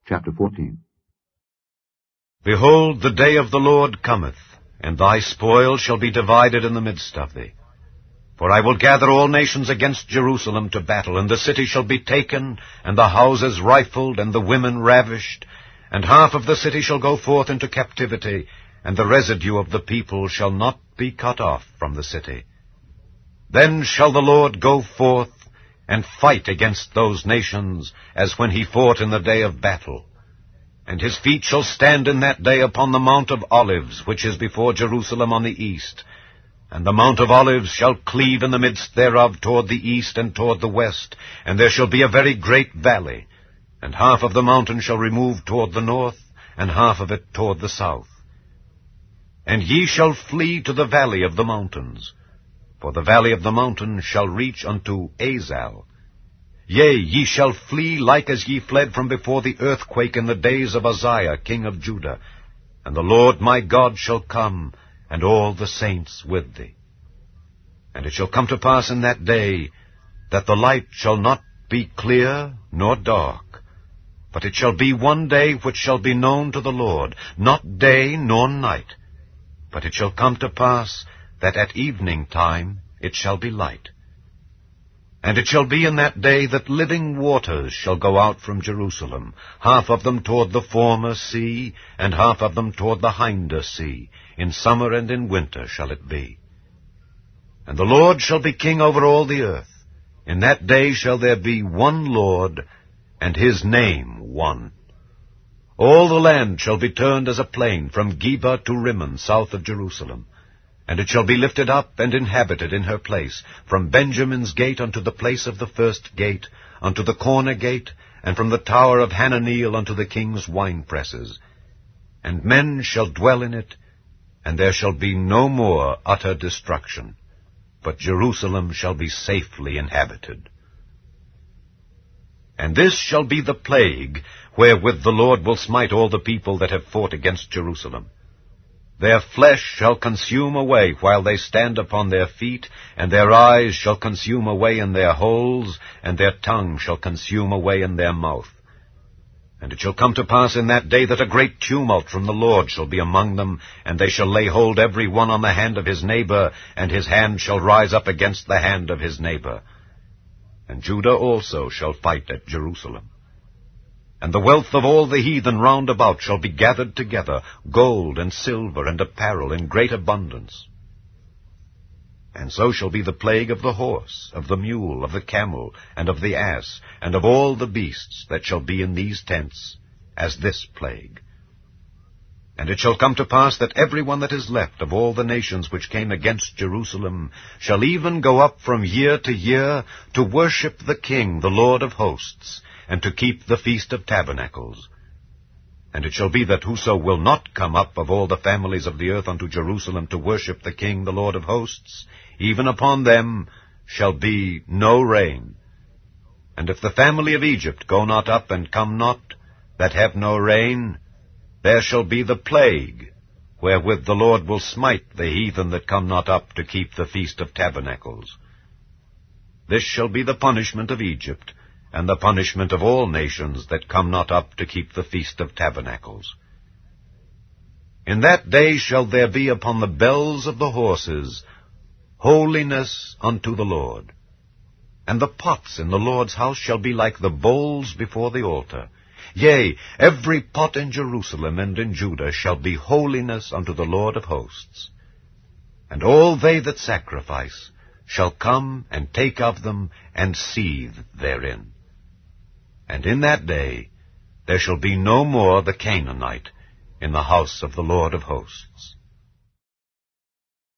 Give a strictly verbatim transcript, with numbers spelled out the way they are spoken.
Chapter fourteen. Behold, the day of the Lord cometh, and thy spoil shall be divided in the midst of thee. For I will gather all nations against Jerusalem to battle, and the city shall be taken, and the houses rifled, and the women ravished, and half of the city shall go forth into captivity, and the residue of the people shall not be cut off from the city. Then shall the Lord go forth, and fight against those nations, as when he fought in the day of battle. And his feet shall stand in that day upon the Mount of Olives, which is before Jerusalem on the east. And the Mount of Olives shall cleave in the midst thereof toward the east and toward the west, and there shall be a very great valley. And half of the mountain shall remove toward the north, and half of it toward the south. And ye shall flee to the valley of the mountains, for the valley of the mountain shall reach unto Azal. Yea, ye shall flee like as ye fled from before the earthquake in the days of Uzziah king of Judah. And the Lord my God shall come, and all the saints with thee. And it shall come to pass in that day, that the light shall not be clear nor dark, but it shall be one day which shall be known to the Lord, not day nor night. But it shall come to pass, that at evening time it shall be light. And it shall be in that day that living waters shall go out from Jerusalem, half of them toward the former sea, and half of them toward the hinder sea. In summer and in winter shall it be. And the Lord shall be king over all the earth. In that day shall there be one Lord, and his name one. All the land shall be turned as a plain, from Geba to Rimmon, south of Jerusalem. And it shall be lifted up and inhabited in her place, from Benjamin's gate unto the place of the first gate, unto the corner gate, and from the tower of Hananeel unto the king's winepresses. And men shall dwell in it, and there shall be no more utter destruction, but Jerusalem shall be safely inhabited. And this shall be the plague, wherewith the Lord will smite all the people that have fought against Jerusalem. Their flesh shall consume away while they stand upon their feet, and their eyes shall consume away in their holes, and their tongue shall consume away in their mouth. And it shall come to pass in that day that a great tumult from the Lord shall be among them, and they shall lay hold every one on the hand of his neighbor, and his hand shall rise up against the hand of his neighbor. And Judah also shall fight at Jerusalem. And the wealth of all the heathen round about shall be gathered together, gold and silver and apparel in great abundance. And so shall be the plague of the horse, of the mule, of the camel, and of the ass, and of all the beasts that shall be in these tents, as this plague. And it shall come to pass that every one that is left of all the nations which came against Jerusalem shall even go up from year to year to worship the King, the Lord of hosts, and to keep the Feast of Tabernacles. And it shall be that whoso will not come up of all the families of the earth unto Jerusalem to worship the King, the Lord of hosts, even upon them shall be no rain. And if the family of Egypt go not up and come not, that have no rain, there shall be the plague, wherewith the Lord will smite the heathen that come not up to keep the Feast of Tabernacles. This shall be the punishment of Egypt, and the punishment of all nations that come not up to keep the Feast of Tabernacles. In that day shall there be upon the bells of the horses holiness unto the Lord. And the pots in the Lord's house shall be like the bowls before the altar. Yea, every pot in Jerusalem and in Judah shall be holiness unto the Lord of hosts. And all they that sacrifice shall come and take of them and seethe therein. And in that day there shall be no more the Canaanite in the house of the Lord of hosts.